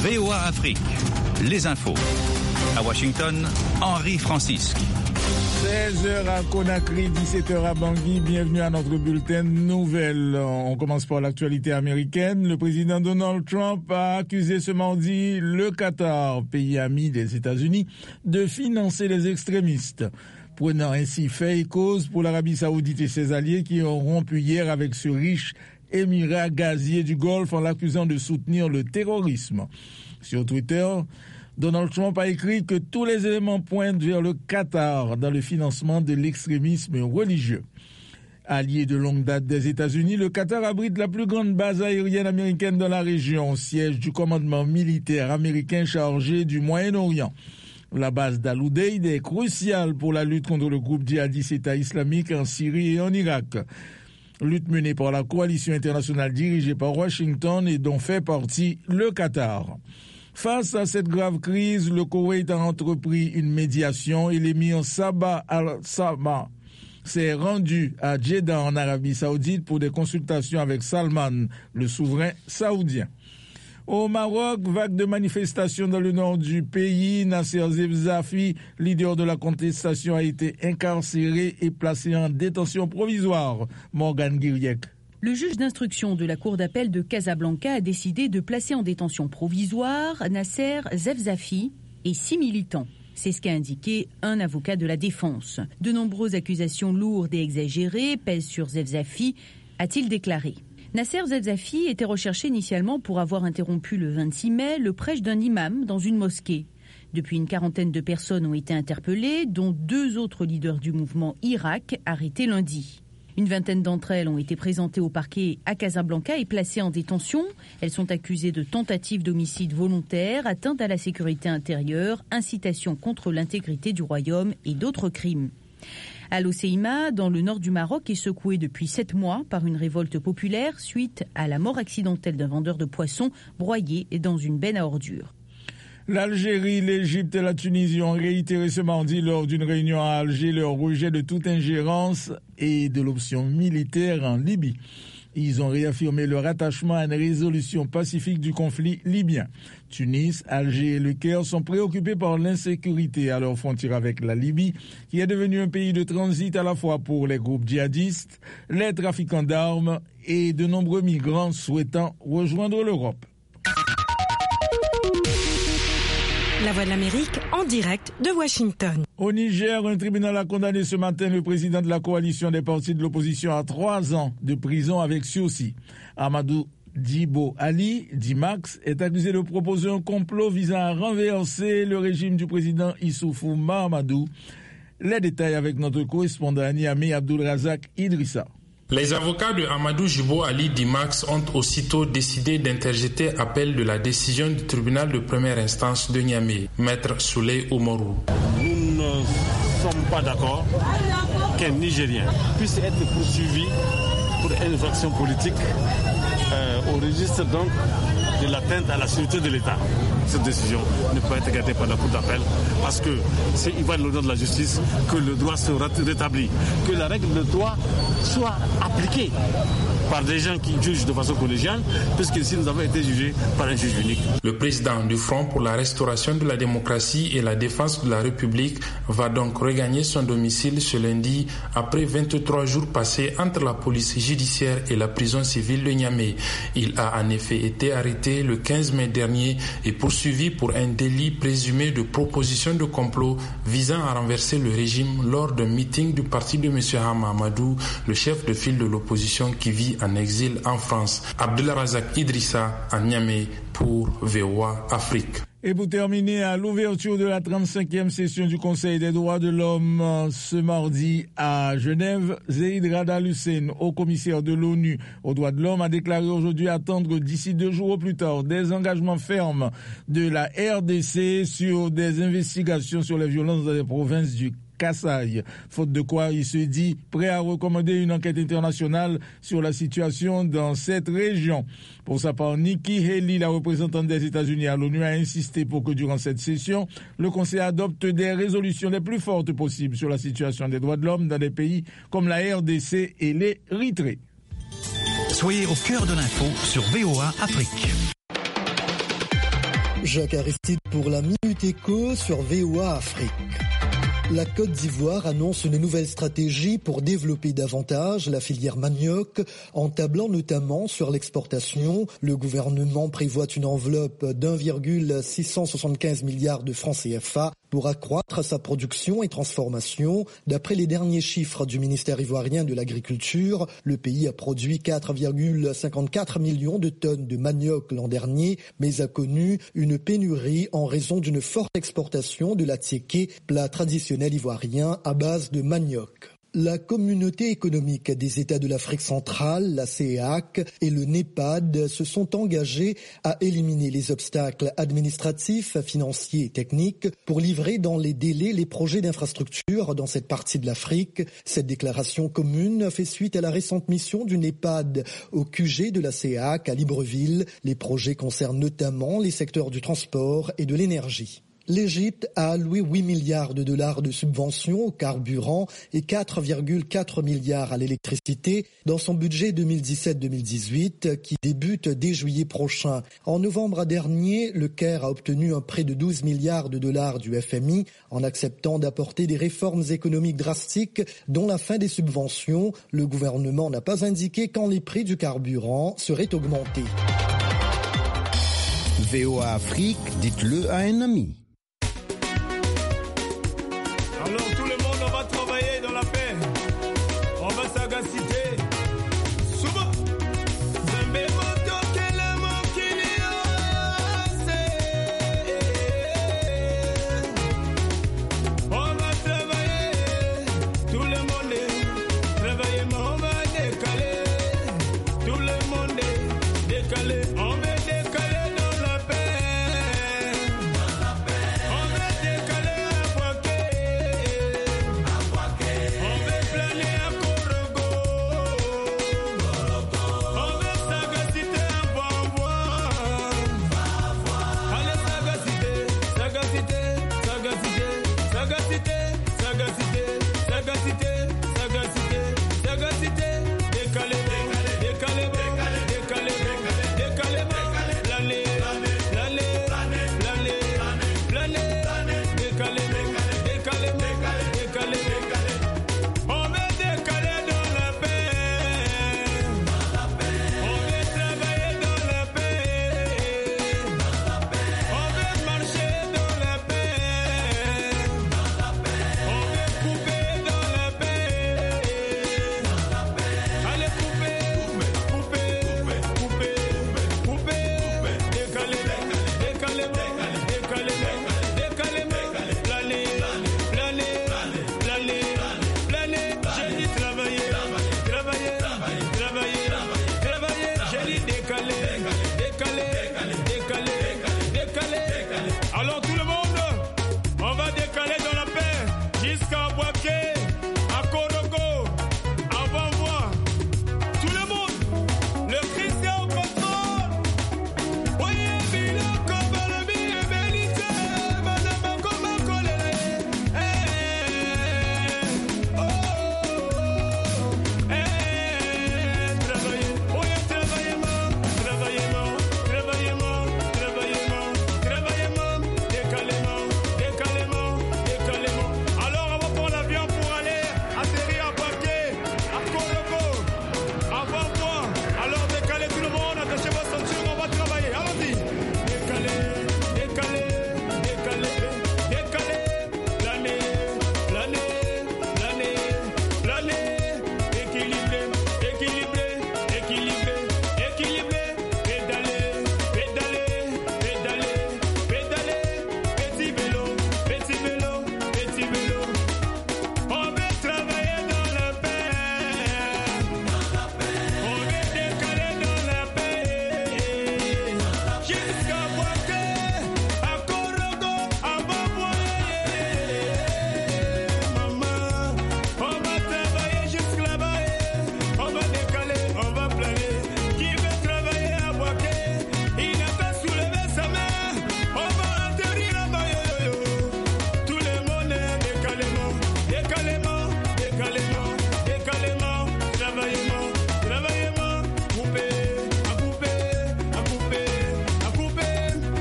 VOA Afrique, les infos. À Washington, Henri Francisque. 16h à Conakry, 17h à Bangui. Bienvenue à notre bulletin de nouvelles. On commence par l'actualité américaine. Le président Donald Trump a accusé ce mardi le Qatar, pays ami des États-Unis, de financer les extrémistes, prenant ainsi fait et cause pour l'Arabie Saoudite et ses alliés qui ont rompu hier avec ce riche émirat gazier du Golfe en l'accusant de soutenir le terrorisme. Sur Twitter, Donald Trump a écrit que tous les éléments pointent vers le Qatar dans le financement de l'extrémisme religieux. Allié de longue date des États-Unis, le Qatar abrite la plus grande base aérienne américaine dans la région, siège du commandement militaire américain chargé du Moyen-Orient. La base d'Al Udeid est cruciale pour la lutte contre le groupe djihadiste État islamique en Syrie et en Irak. Lutte menée par la coalition internationale dirigée par Washington et dont fait partie le Qatar. Face à cette grave crise, le Koweït a entrepris une médiation et l'émir Sabah al-Sabah s'est rendu à Jeddah en Arabie Saoudite pour des consultations avec Salman, le souverain saoudien. Au Maroc, vague de manifestations dans le nord du pays. Nasser Zefzafi, leader de la contestation, a été incarcéré et placé en détention provisoire. Morgane Guiriec. Le juge d'instruction de la cour d'appel de Casablanca a décidé de placer en détention provisoire Nasser Zefzafi et 6 militants. C'est ce qu'a indiqué un avocat de la défense. De nombreuses accusations lourdes et exagérées pèsent sur Zefzafi, a-t-il déclaré. Nasser Zefzafi était recherché initialement pour avoir interrompu le 26 mai le prêche d'un imam dans une mosquée. Depuis, une quarantaine de personnes ont été interpellées, dont 2 autres leaders du mouvement Irak, arrêtés lundi. Une vingtaine d'entre elles ont été présentées au parquet à Casablanca et placées en détention. Elles sont accusées de tentative d'homicide volontaire, atteinte à la sécurité intérieure, incitation contre l'intégrité du royaume et d'autres crimes. Al-Hoceima, dans le nord du Maroc, est secoué depuis 7 mois par une révolte populaire suite à la mort accidentelle d'un vendeur de poissons broyé dans une benne à ordures. L'Algérie, l'Égypte et la Tunisie ont réitéré ce mardi lors d'une réunion à Alger leur rejet de toute ingérence et de l'option militaire en Libye. Ils ont réaffirmé leur attachement à une résolution pacifique du conflit libyen. Tunis, Alger et Le Caire sont préoccupés par l'insécurité à leur frontière avec la Libye, qui est devenue un pays de transit à la fois pour les groupes djihadistes, les trafiquants d'armes et de nombreux migrants souhaitant rejoindre l'Europe. La Voix de l'Amérique en direct de Washington. Au Niger, un tribunal a condamné ce matin le président de la coalition des partis de l'opposition à 3 ans de prison avec sursis. Amadou Djibo Ali, dit Max, est accusé de proposer un complot visant à renverser le régime du président Issoufou Mahamadou. Les détails avec notre correspondant à Niamey, Abdulrazak Idrissa. Les avocats de Amadou Djibo Ali Dimax ont aussitôt décidé d'interjeter appel de la décision du tribunal de première instance de Niamey, Maître Souley Oumarou. Nous ne sommes pas d'accord qu'un Nigérien puisse être poursuivi pour une infraction politique au registre donc de l'atteinte à la sûreté de l'État. Cette décision ne peut être gardée par la Cour d'appel parce que c'est il va de l'honneur de la justice que le droit soit rétabli, que la règle de droit soit appliquée par des gens qui jugent de façon collégiale, puisqu'ici nous avons été jugés par un juge unique. Le président du Front pour la restauration de la démocratie et la défense de la République va donc regagner son domicile ce lundi après 23 jours passés entre la police judiciaire et la prison civile de Niamey. Il a en effet été arrêté le 15 mai dernier et poursuivi pour un délit présumé de proposition de complot visant à renverser le régime lors d'un meeting du parti de M. Hama Amadou, le chef de file de l'opposition qui vit en exil en France. Abdulrazak Idrissa à Niamey pour VOA Afrique. Et pour terminer, à l'ouverture de la 35e session du Conseil des droits de l'homme ce mardi à Genève, Zeid Ra'ad Al Hussein, haut commissaire de l'ONU aux droits de l'homme, a déclaré aujourd'hui attendre d'ici 2 jours au plus tard des engagements fermes de la RDC sur des investigations sur les violences dans les provinces du Kasaï, faute de quoi il se dit prêt à recommander une enquête internationale sur la situation dans cette région. Pour sa part, Nikki Haley, la représentante des États-Unis à l'ONU, a insisté pour que durant cette session, le Conseil adopte des résolutions les plus fortes possibles sur la situation des droits de l'homme dans des pays comme la RDC et l'Érythrée. Soyez au cœur de l'info sur VOA Afrique. Jacques Aristide pour la Minute Éco sur VOA Afrique. La Côte d'Ivoire annonce une nouvelle stratégie pour développer davantage la filière manioc, en tablant notamment sur l'exportation. Le gouvernement prévoit une enveloppe d'1,675 milliard de francs CFA pour accroître sa production et transformation. D'après les derniers chiffres du ministère ivoirien de l'Agriculture, le pays a produit 4,54 millions de tonnes de manioc l'an dernier, mais a connu une pénurie en raison d'une forte exportation de l'attiéké, plat traditionnel ivoirien à base de manioc. La Communauté économique des États de l'Afrique centrale, la CEEAC, et le NEPAD se sont engagés à éliminer les obstacles administratifs, financiers et techniques pour livrer dans les délais les projets d'infrastructure dans cette partie de l'Afrique. Cette déclaration commune fait suite à la récente mission du NEPAD au QG de la CEEAC à Libreville. Les projets concernent notamment les secteurs du transport et de l'énergie. L'Égypte a alloué 8 milliards de dollars de subventions au carburant et 4,4 milliards à l'électricité dans son budget 2017-2018 qui débute dès juillet prochain. En novembre dernier, le Caire a obtenu un prêt de 12 milliards de dollars du FMI en acceptant d'apporter des réformes économiques drastiques dont la fin des subventions. Le gouvernement n'a pas indiqué quand les prix du carburant seraient augmentés. VOA Afrique, dites-le à un ami.